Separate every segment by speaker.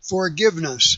Speaker 1: Forgiveness.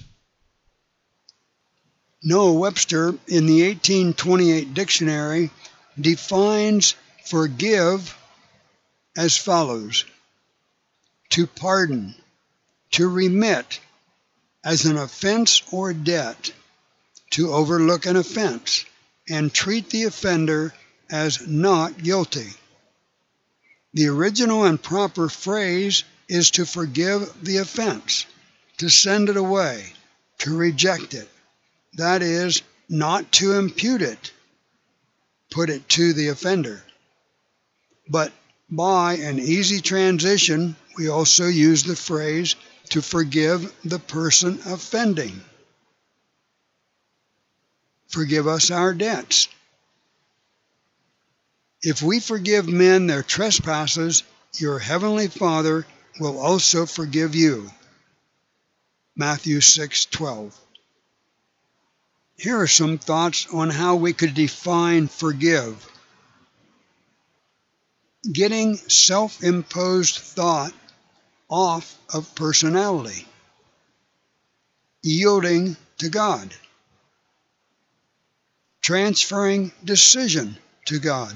Speaker 1: Noah Webster in the 1828 dictionary defines forgive as follows: to pardon, to remit as an offense or debt, to overlook an offense and treat the offender as not guilty. The original and proper phrase is to forgive the offense, to send it away, to reject it. That is, not to impute it, put it to the offender. But by an easy transition, we also use the phrase to forgive the person offending. Forgive us our debts. If we forgive men their trespasses, your heavenly Father will also forgive you. Matthew 6:12. Here are some thoughts on how we could define forgive. Getting self-imposed thought off of personality. Yielding to God. Transferring decision to God.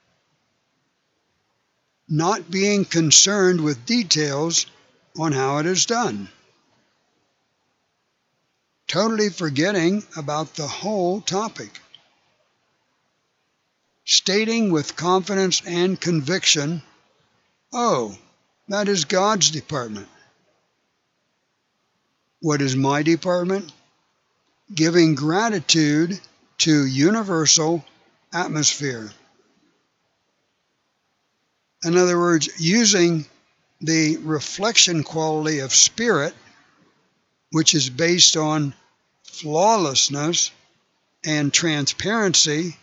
Speaker 1: Not being concerned with details on how it is done. Totally forgetting about the whole topic. Stating with confidence and conviction, "Oh, that is God's department." What is my department? Giving gratitude to universal atmosphere. In other words, using the reflection quality of spirit, which is based on flawlessness and transparency,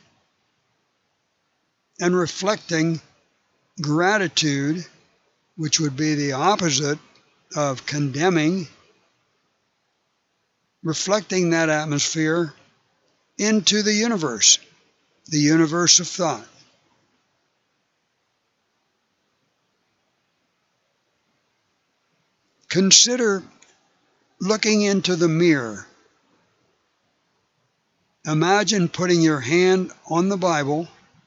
Speaker 1: and reflecting gratitude, which would be the opposite of condemning, reflecting that atmosphere into the universe of thought. Consider looking into the mirror. Imagine putting your hand on the Bible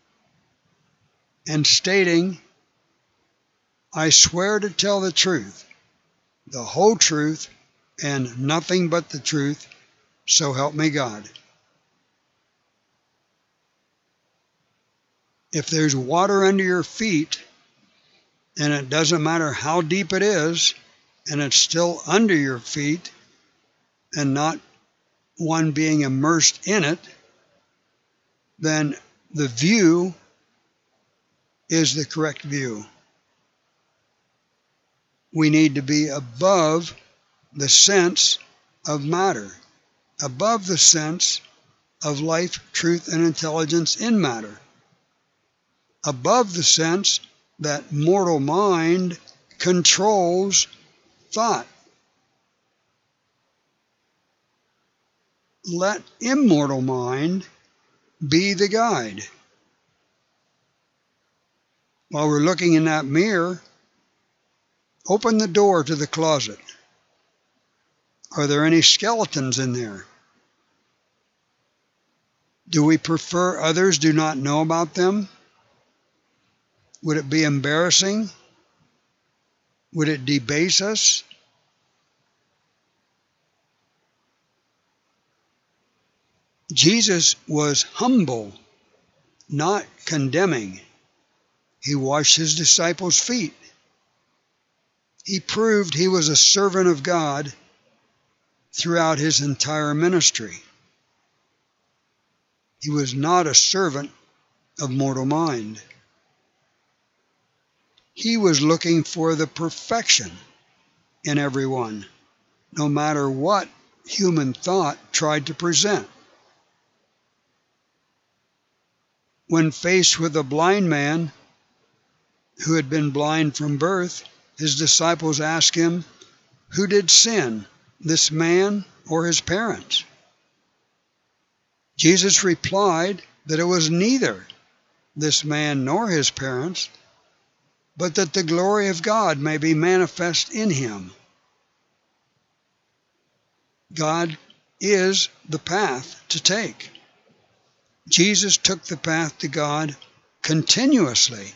Speaker 1: and stating, "I swear to tell the truth, the whole truth, and nothing but the truth, so help me God." If there's water under your feet, and it doesn't matter how deep it is, and it's still under your feet, and not one being immersed in it, then the view is the correct view. We need to be above the sense of matter, above the sense of life, truth, and intelligence in matter, above the sense that mortal mind controls thought. Let immortal mind be the guide. While we're looking in that mirror, open the door to the closet. Are there any skeletons in there? Do we prefer others do not know about them? Would it be embarrassing? Would it debase us? Jesus was humble, not condemning. He washed his disciples' feet. He proved he was a servant of God throughout his entire ministry. He was not a servant of mortal mind. He was looking for the perfection in everyone, no matter what human thought tried to present. When faced with a blind man who had been blind from birth, his disciples asked him, "Who did sin, this man or his parents?" Jesus replied that it was neither this man nor his parents, but that the glory of God may be manifest in him. God is the path to take. Jesus took the path to God continuously.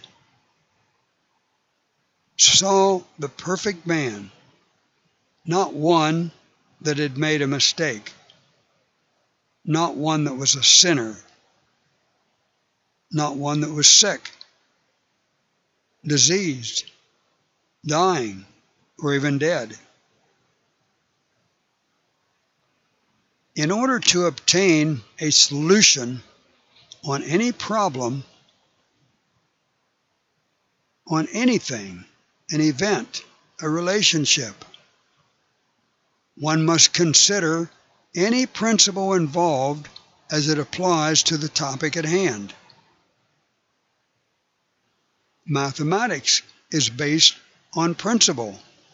Speaker 1: Saw the perfect man, not one that had made a mistake, not one that was a sinner, not one that was sick, diseased, dying, or even dead. In order to obtain a solution on any problem, on anything, an event, a relationship, one must consider any principle involved as it applies to the topic at hand. Mathematics is based on principle.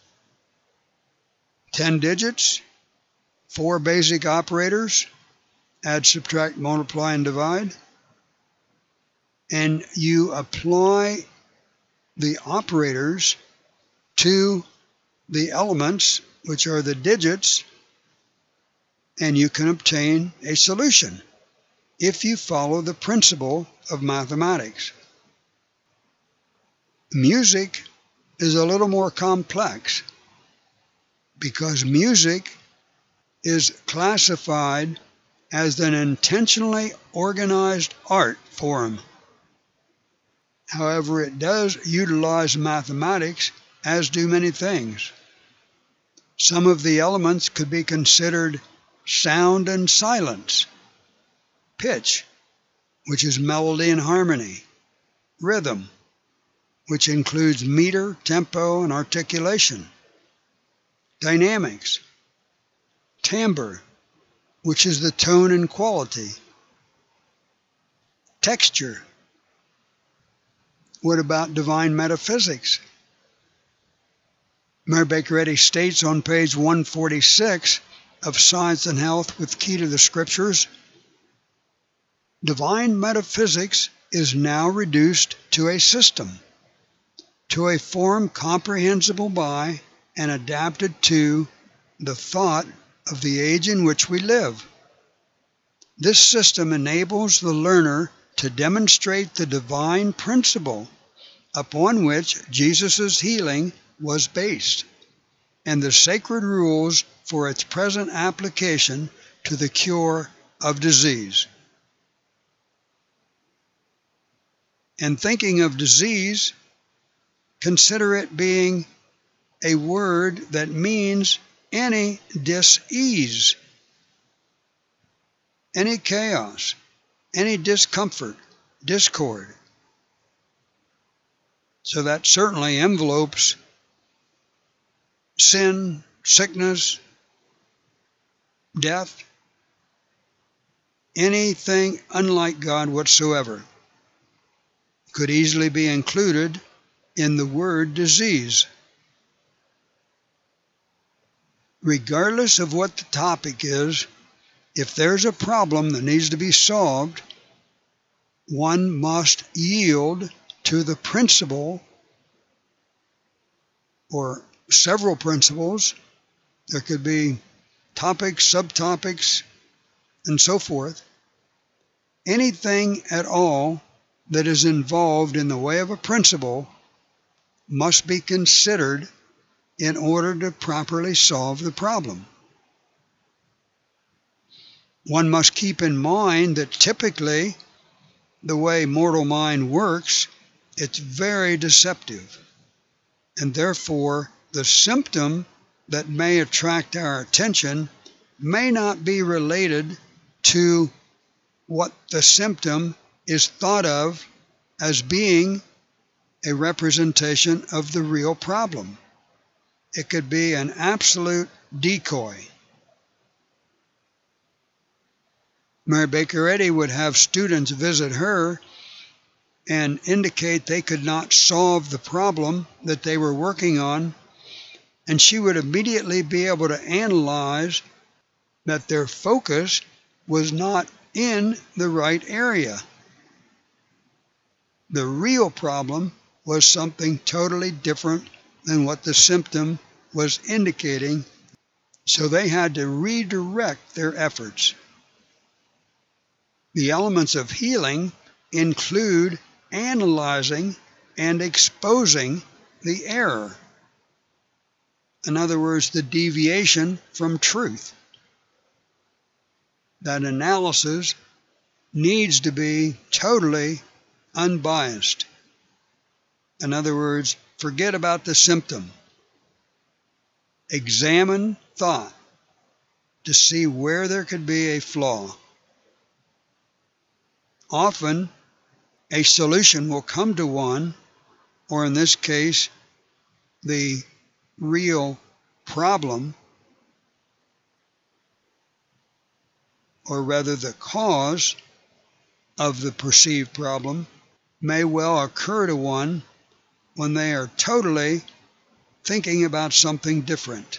Speaker 1: 10 digits, 4 basic operators, add, subtract, multiply, and divide, and you apply the operators to the elements, which are the digits, and you can obtain a solution if you follow the principle of mathematics. Music is a little more complex because music is classified as an intentionally organized art form. However, it does utilize mathematics, as do many things. Some of the elements could be considered sound and silence, pitch, which is melody and harmony, rhythm, which includes meter, tempo, and articulation, dynamics, timbre, which is the tone and quality, texture. What about divine metaphysics? Mary Baker Eddy states on page 146 of Science and Health with Key to the Scriptures, divine metaphysics is now reduced to a system, to a form comprehensible by and adapted to the thought of the age in which we live. This system enables the learner to demonstrate the divine principle upon which Jesus' healing was based, and the sacred rules for its present application to the cure of disease. And thinking of disease, consider it being a word that means any dis-ease, any chaos, any discomfort, discord. So that certainly envelopes sin, sickness, death, anything unlike God whatsoever could easily be included in the word disease. Regardless of what the topic is, if there's a problem that needs to be solved, one must yield to the principle or several principles. There could be topics, subtopics, and so forth. Anything at all that is involved in the way of a principle must be considered in order to properly solve the problem. One must keep in mind that typically the way mortal mind works, it's very deceptive, and therefore the symptom that may attract our attention may not be related to what the symptom is thought of as being a representation of the real problem. It could be an absolute decoy. Mary Baker Eddy would have students visit her and indicate they could not solve the problem that they were working on, and she would immediately be able to analyze that their focus was not in the right area. The real problem was something totally different than what the symptom was indicating So they had to redirect their efforts. The elements of healing include analyzing and exposing the error. In other words, the deviation from truth. That analysis needs to be totally unbiased. In other words, forget about the symptom. Examine thought to see where there could be a flaw. Often, a solution will come to one, or in this case, the real problem, or rather the cause of the perceived problem, may well occur to one when they are totally thinking about something different.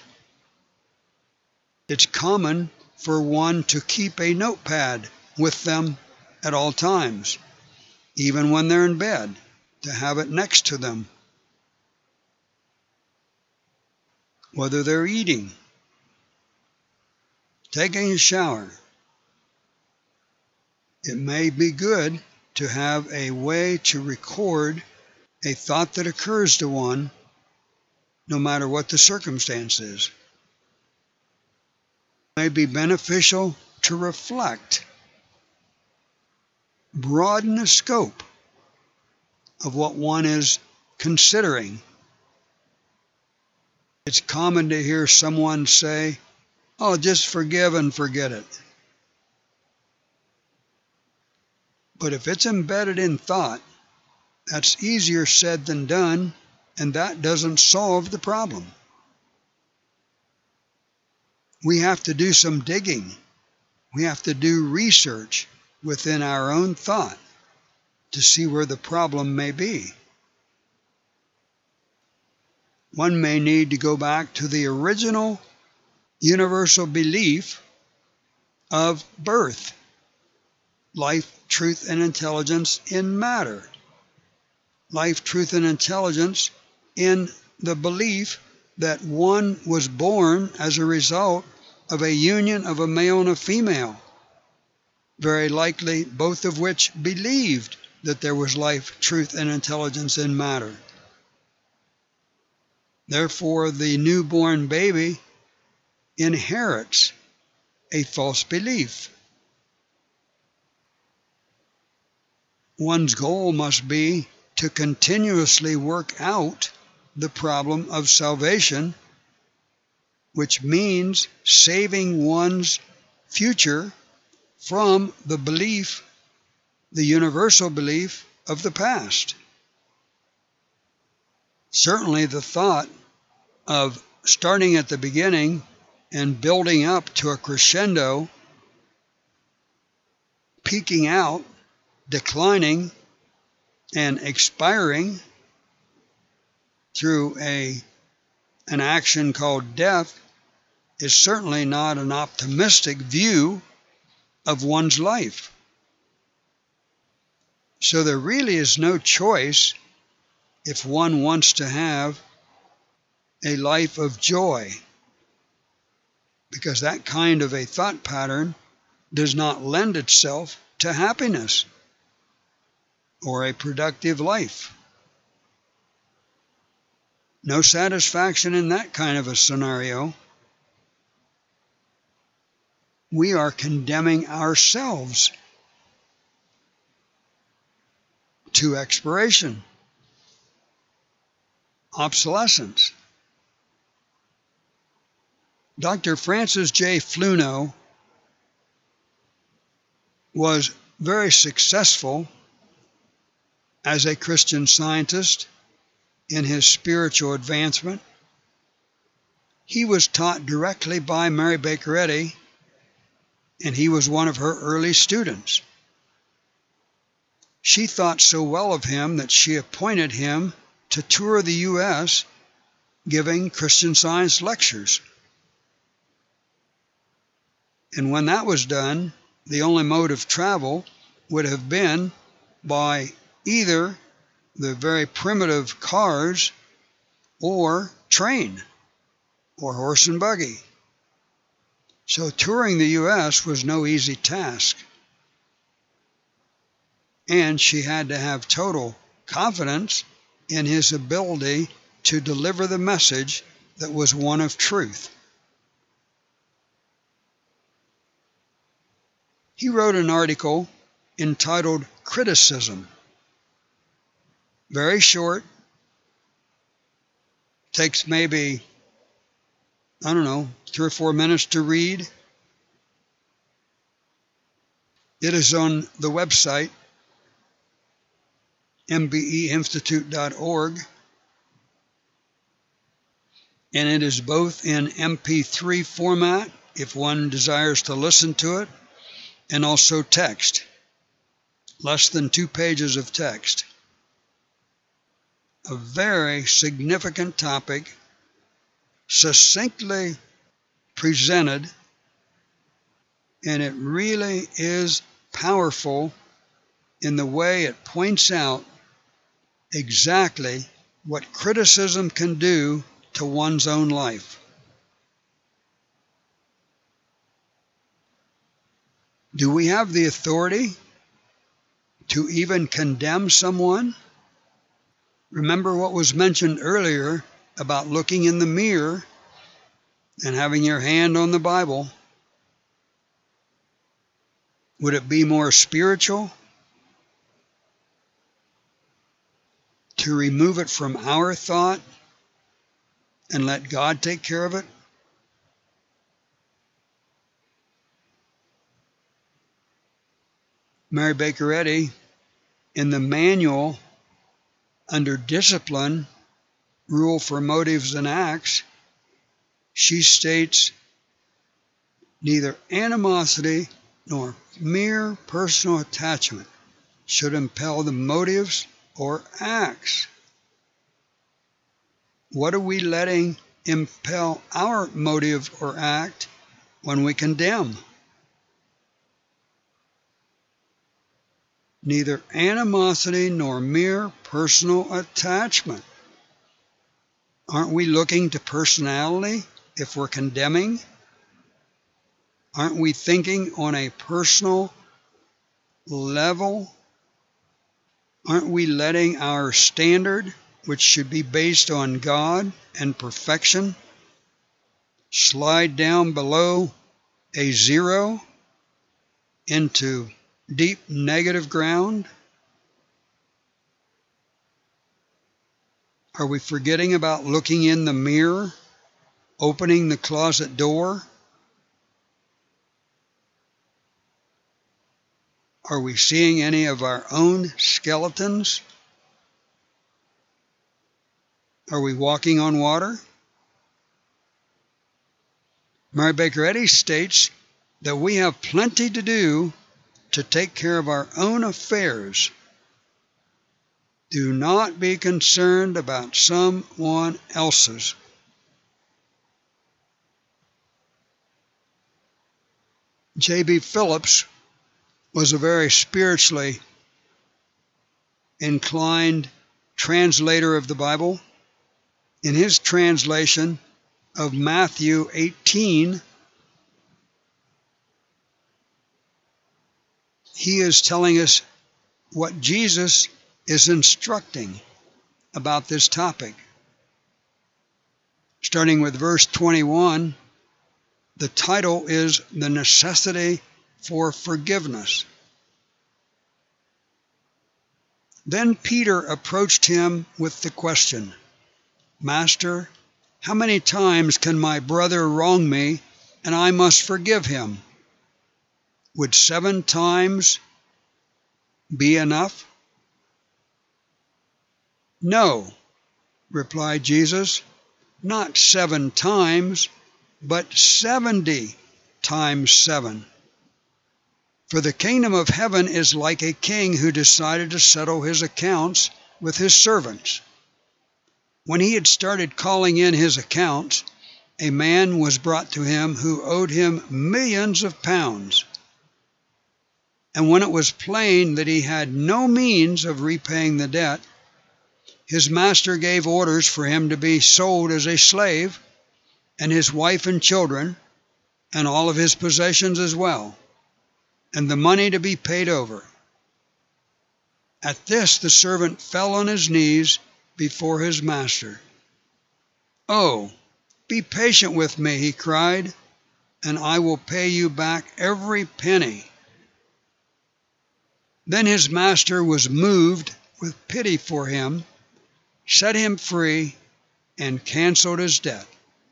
Speaker 1: It's common for one to keep a notepad with them at all times, even when they're in bed, to have it next to them. Whether they're eating, taking a shower, it may be good to have a way to record a thought that occurs to one, no matter what the circumstance is. It may be beneficial to reflect, broaden the scope of what one is considering. It's common to hear someone say, "Oh, just forgive and forget it." But if it's embedded in thought, that's easier said than done, and that doesn't solve the problem. We have to do some digging. We have to do research within our own thought to see where the problem may be. One may need to go back to the original universal belief of birth, life, truth, and intelligence in matter. Life, truth, and intelligence in the belief that one was born as a result of a union of a male and a female, very likely both of which believed that there was life, truth, and intelligence in matter. Therefore, the newborn baby inherits a false belief. One's goal must be to continuously work out the problem of salvation, which means saving one's future from the belief, the universal belief of the past. Certainly the thought of starting at the beginning and building up to a crescendo, peaking out, declining, and expiring through an action called death is certainly not an optimistic view of one's life. So there really is no choice if one wants to have a life of joy, because that kind of a thought pattern does not lend itself to happiness or a productive life. No satisfaction in that kind of a scenario. We are condemning ourselves to expiration, obsolescence. Dr. Francis J. Fluno was very successful as a Christian Scientist in his spiritual advancement. He was taught directly by Mary Baker Eddy, and he was one of her early students. She thought so well of him that she appointed him to tour the U.S. giving Christian Science lectures. And when that was done, the only mode of travel would have been by either the very primitive cars or train or horse and buggy. So touring the U.S. was no easy task. And she had to have total confidence in his ability to deliver the message that was one of truth. He wrote an article entitled Criticism. Very short. Takes maybe, 3 or 4 minutes to read. It is on the website, mbeinstitute.org, and it is both in MP3 format, if one desires to listen to it, and also text. Less than 2 pages of text. A very significant topic, succinctly presented, and it really is powerful in the way it points out exactly what criticism can do to one's own life. Do we have the authority to even condemn someone? Remember what was mentioned earlier about looking in the mirror and having your hand on the Bible. Would it be more spiritual to remove it from our thought and let God take care of it? Mary Baker Eddy, in the manual under Discipline, Rule for Motives and Acts, she states, neither animosity nor mere personal attachment should impel the motives or acts. What are we letting impel our motive or act when we condemn? Neither animosity nor mere personal attachment. Aren't we looking to personality if we're condemning? Aren't we thinking on a personal level? Aren't we letting our standard, which should be based on God and perfection, slide down below a 0 into deep negative ground? Are we forgetting about looking in the mirror, opening the closet door? Are we seeing any of our own skeletons? Are we walking on water? Mary Baker Eddy states that we have plenty to do to take care of our own affairs. Do not be concerned about someone else's. J.B. Phillips was a very spiritually inclined translator of the Bible. In his translation of Matthew 18, he is telling us what Jesus is instructing about this topic. Starting with verse 21, the title is The Necessity for Forgiveness. Then Peter approached him with the question, Master, how many times can my brother wrong me and I must forgive him? Would 7 times be enough? No, replied Jesus, not 7 times, but 70 times 7. For the kingdom of heaven is like a king who decided to settle his accounts with his servants. When he had started calling in his accounts, a man was brought to him who owed him millions of pounds. And when it was plain that he had no means of repaying the debt, his master gave orders for him to be sold as a slave, and his wife and children, and all of his possessions as well, and the money to be paid over. At this the servant fell on his knees before his master. "Oh, be patient with me," he cried, "and I will pay you back every penny." Then his master was moved with pity for him, set him free, and canceled his debt.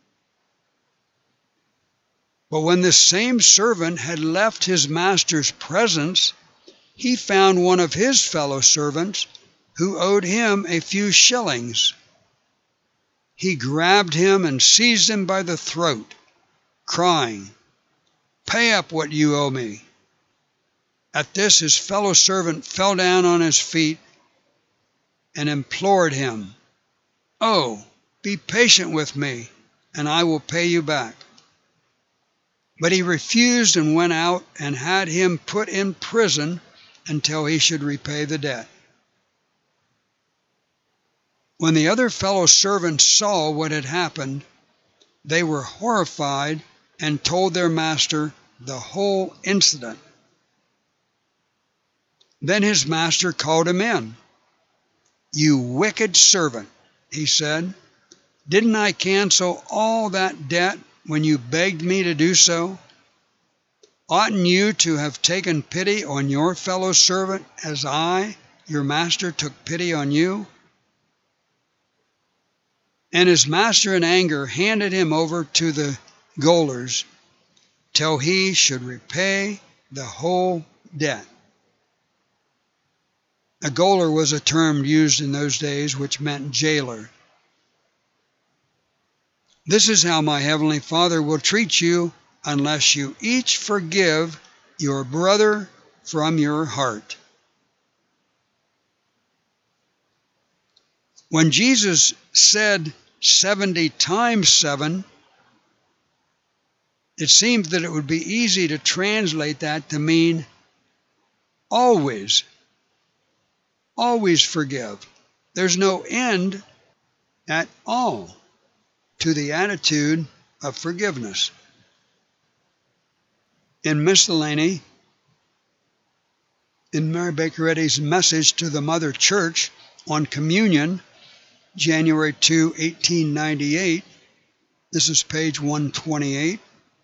Speaker 1: But when this same servant had left his master's presence, he found one of his fellow servants who owed him a few shillings. He grabbed him and seized him by the throat, crying, "Pay up what you owe me." At this his fellow servant fell down on his feet and implored him, "Oh, be patient with me, and I will pay you back." But he refused and went out and had him put in prison until he should repay the debt. When the other fellow servants saw what had happened, they were horrified and told their master the whole incident. Then his master called him in. "You wicked servant," he said, "didn't I cancel all that debt when you begged me to do so? Oughtn't you to have taken pity on your fellow servant as I, your master, took pity on you?" And his master in anger handed him over to the gaolers till he should repay the whole debt. A gaoler was a term used in those days which meant jailer. This is how my Heavenly Father will treat you unless you each forgive your brother from your heart. When Jesus said 70 times 7, it seems that it would be easy to translate that to mean always. Always forgive. There's no end at all to the attitude of forgiveness. In Miscellany, in Mary Baker Eddy's message to the Mother Church on communion, January 2, 1898, this is page 128,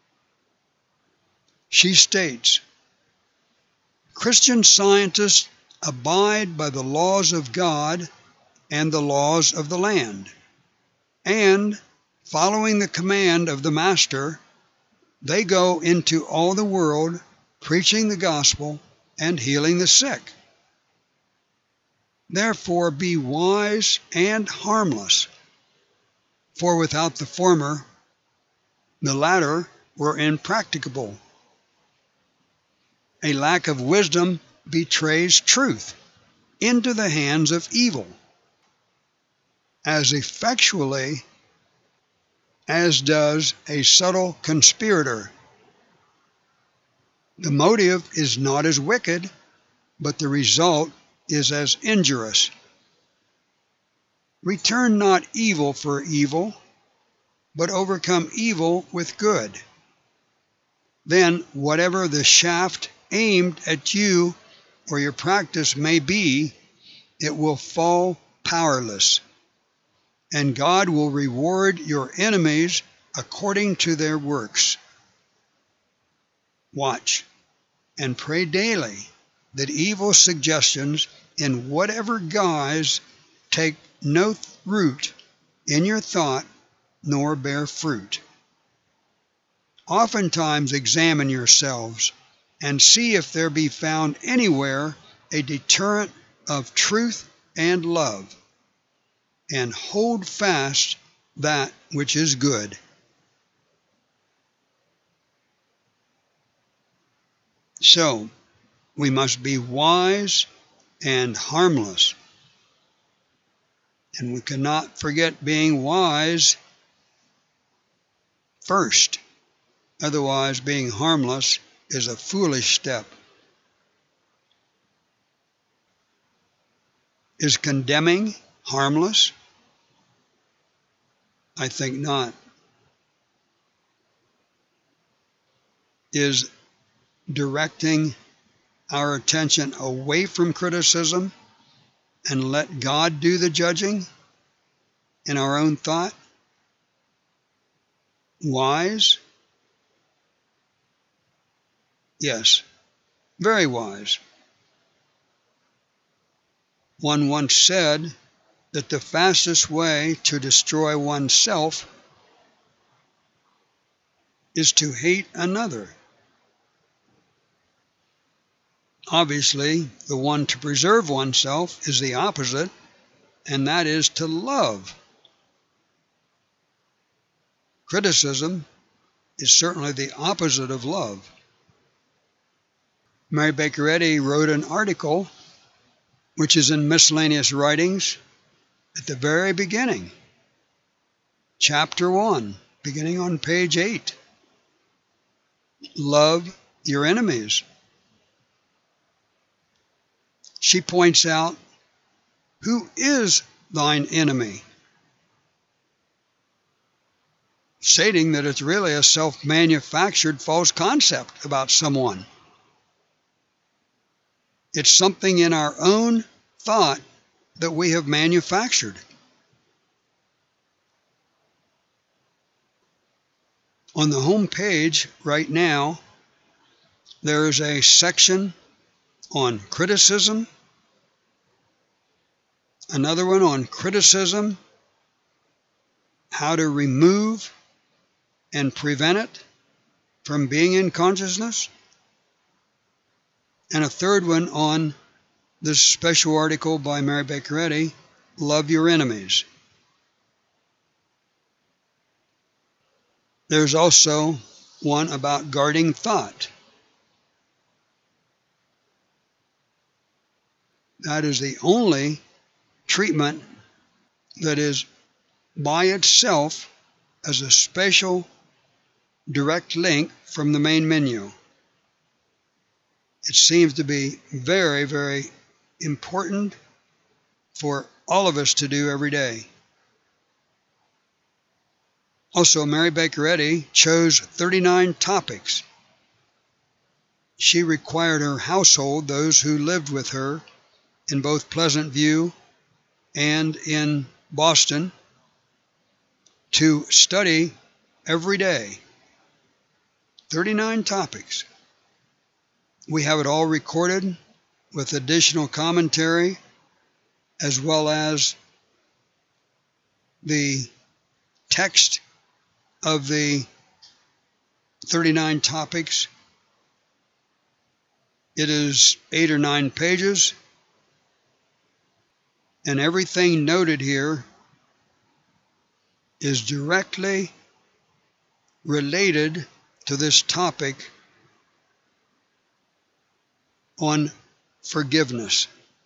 Speaker 1: she states, "Christian scientists abide by the laws of God and the laws of the land, and, following the command of the Master, they go into all the world preaching the gospel and healing the sick. Therefore be wise and harmless, for without the former, the latter were impracticable. A lack of wisdom betrays truth into the hands of evil, as effectually as does a subtle conspirator. The motive is not as wicked, but the result is as injurious. Return not evil for evil, but overcome evil with good. Then whatever the shaft aimed at you or your practice may be, it will fall powerless, and God will reward your enemies according to their works. Watch and pray daily that evil suggestions in whatever guise take no root in your thought nor bear fruit. Oftentimes examine yourselves and see if there be found anywhere a deterrent of truth and love, and hold fast that which is good." So, we must be wise and harmless. And we cannot forget being wise first. Otherwise, being harmless is a foolish step. Is condemning harmless? I think not. is directing our attention away from criticism and let God do the judging in our own thought? Wise? Yes, very wise. One once said that the fastest way to destroy oneself is to hate another. Obviously, the one to preserve oneself is the opposite, and that is to love. Criticism is certainly the opposite of love. Mary Baker Eddy wrote an article, which is in Miscellaneous Writings, at the very beginning, chapter 1, beginning on page 8. Love your enemies. She points out, who is thine enemy? Stating that it's really a self-manufactured false concept about someone. It's something in our own thought that we have manufactured. On the home page right now, there is a section on criticism, another one on criticism, how to remove and prevent it from being in consciousness, and a third one on this special article by Mary Baker Eddy, Love Your Enemies. There's also one about guarding thought. That is the only treatment that is by itself as a special direct link from the main menu. It seems to be very, very important for all of us to do every day. Also, Mary Baker Eddy chose 39 topics. She required her household, those who lived with her in both Pleasant View and in Boston, to study every day. 39 topics. We have it all recorded with additional commentary, as well as the text of the 39 topics. It is 8 or 9 pages, and everything noted here is directly related to this topic on forgiveness.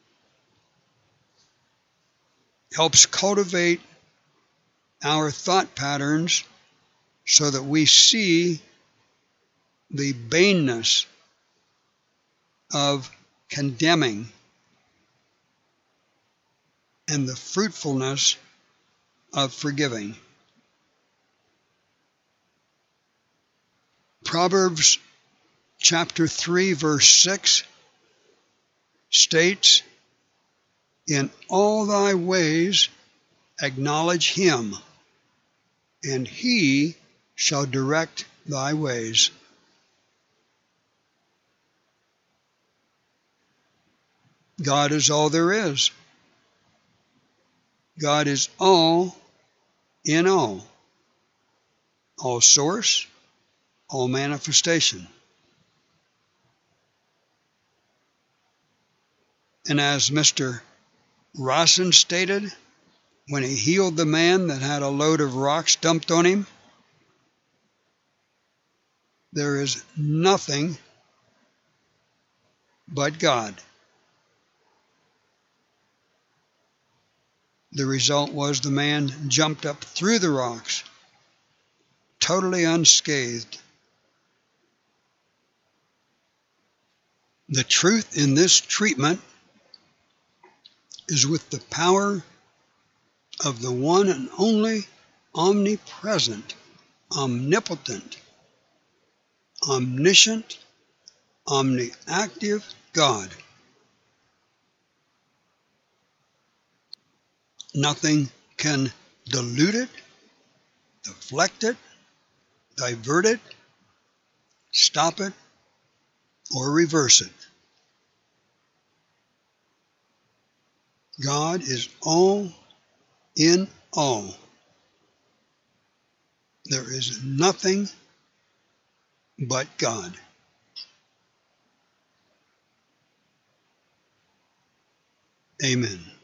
Speaker 1: Helps cultivate our thought patterns so that we see the baneness of condemning and the fruitfulness of forgiving. Proverbs chapter 3, verse 6 states, "In all thy ways acknowledge him, and he shall direct thy ways." God is all there is. God is all in all source, all manifestation. And as Mr. Rawson stated, when he healed the man that had a load of rocks dumped on him, there is nothing but God. The result was the man jumped up through the rocks, totally unscathed. The truth in this treatment is with the power of the one and only omnipresent, omnipotent, omniscient, omniactive God. Nothing can dilute it, deflect it, divert it, stop it, or reverse it. God is all in all. There is nothing but God. Amen.